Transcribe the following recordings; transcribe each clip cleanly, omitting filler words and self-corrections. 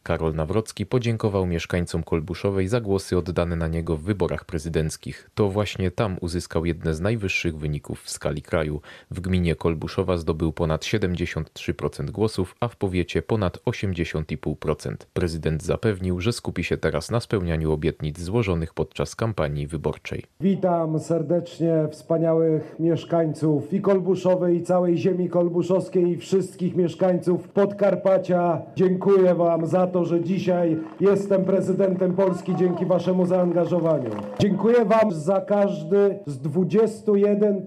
Karol Nawrocki podziękował mieszkańcom Kolbuszowej za głosy oddane na niego w wyborach prezydenckich. To właśnie tam uzyskał jedne z najwyższych wyników w skali kraju. W gminie Kolbuszowa zdobył ponad 73% głosów, a w powiecie ponad 80,5%. Prezydent zapewnił, że skupi się teraz na spełnianiu obietnic złożonych podczas kampanii wyborczej. Witam serdecznie wspaniałych mieszkańców i Kolbuszowej, i całej ziemi kolbuszowskiej, i wszystkich mieszkańców Podkarpacia. Dziękuję Wam za to, że dzisiaj jestem prezydentem Polski dzięki Waszemu zaangażowaniu. Dziękuję Wam za każdy z 21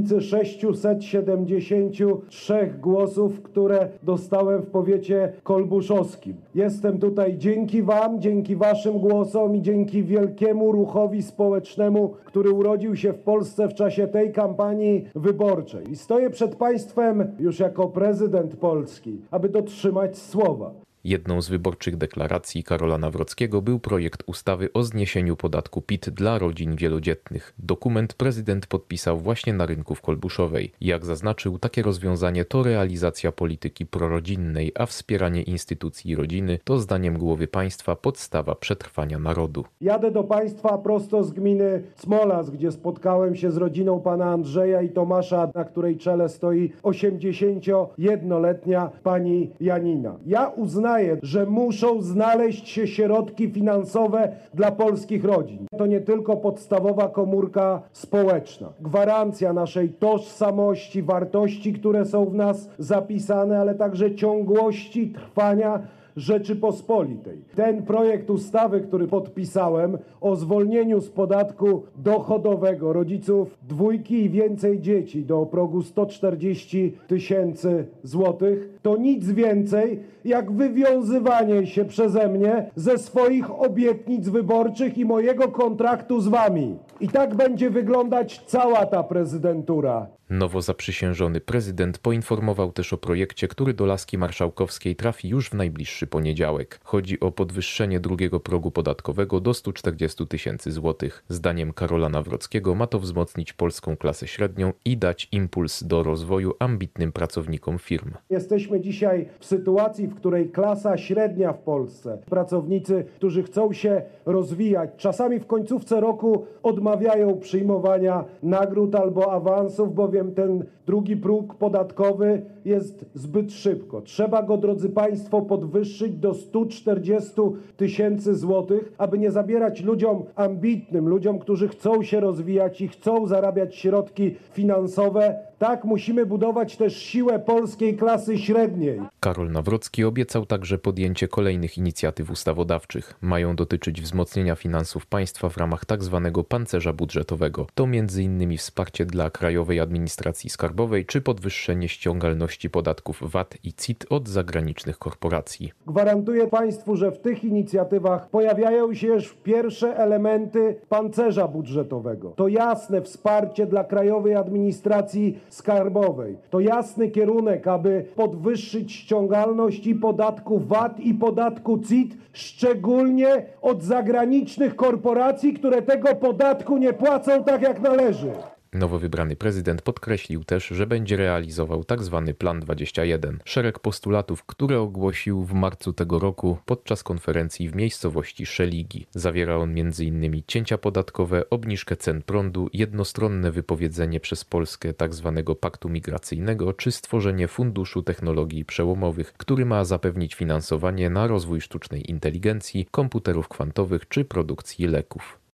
673 głosów, które dostałem w powiecie kolbuszowskim. Jestem tutaj dzięki Wam, dzięki Waszym głosom i dzięki wielkiemu ruchowi społecznemu, który urodził się w Polsce w czasie tej kampanii wyborczej. I stoję przed Państwem już jako prezydent Polski, aby dotrzymać słowa. Jedną z wyborczych deklaracji Karola Nawrockiego był projekt ustawy o zniesieniu podatku PIT dla rodzin wielodzietnych. Dokument prezydent podpisał właśnie na rynku w Kolbuszowej. Jak zaznaczył, takie rozwiązanie to realizacja polityki prorodzinnej, a wspieranie instytucji rodziny to zdaniem głowy państwa podstawa przetrwania narodu. Jadę do Państwa prosto z gminy Cmolas, gdzie spotkałem się z rodziną pana Andrzeja i Tomasza, na której czele stoi 81-letnia pani Janina. Ja uznaję, że muszą znaleźć się środki finansowe dla polskich rodzin. To nie tylko podstawowa komórka społeczna, gwarancja naszej tożsamości, wartości, które są w nas zapisane, ale także ciągłości trwania Rzeczypospolitej. Ten projekt ustawy, który podpisałem, o zwolnieniu z podatku dochodowego rodziców dwójki i więcej dzieci do progu 140 000 złotych, to nic więcej jak wywiązywanie się przeze mnie ze swoich obietnic wyborczych i mojego kontraktu z Wami. I tak będzie wyglądać cała ta prezydentura. Nowo zaprzysiężony prezydent poinformował też o projekcie, który do laski marszałkowskiej trafi już w najbliższy poniedziałek. Chodzi o podwyższenie drugiego progu podatkowego do 140 000 złotych. Zdaniem Karola Nawrockiego ma to wzmocnić polską klasę średnią i dać impuls do rozwoju ambitnym pracownikom firm. Jesteśmy dzisiaj w sytuacji, w której klasa średnia w Polsce, pracownicy, którzy chcą się rozwijać, czasami w końcówce roku odmawiają przyjmowania nagród albo awansów, bowiem ten drugi próg podatkowy jest zbyt szybko. Trzeba go, drodzy Państwo, podwyższyć do 140 000 złotych, aby nie zabierać ludziom ambitnym, ludziom, którzy chcą się rozwijać i chcą zarabiać środki finansowe. Tak, musimy budować też siłę polskiej klasy średniej. Karol Nawrocki obiecał także podjęcie kolejnych inicjatyw ustawodawczych. Mają dotyczyć wzmocnienia finansów państwa w ramach tzw. pancerza budżetowego. To m.in. wsparcie dla Krajowej Administracji Skarbowej czy podwyższenie ściągalności podatków VAT i CIT od zagranicznych korporacji. Gwarantuję Państwu, że w tych inicjatywach pojawiają się już pierwsze elementy pancerza budżetowego. To jasne wsparcie dla Krajowej Administracji Skarbowej. To jasny kierunek, aby podwyższyć ściągalność i podatku VAT i podatku CIT, szczególnie od zagranicznych korporacji, które tego podatku nie płacą tak jak należy. Nowo wybrany prezydent podkreślił też, że będzie realizował tzw. Plan 21. Szereg postulatów, które ogłosił w marcu tego roku podczas konferencji w miejscowości Szeligi. Zawiera on m.in. cięcia podatkowe, obniżkę cen prądu, jednostronne wypowiedzenie przez Polskę tzw. paktu migracyjnego czy stworzenie Funduszu Technologii Przełomowych, który ma zapewnić finansowanie na rozwój sztucznej inteligencji, komputerów kwantowych czy produkcji leków.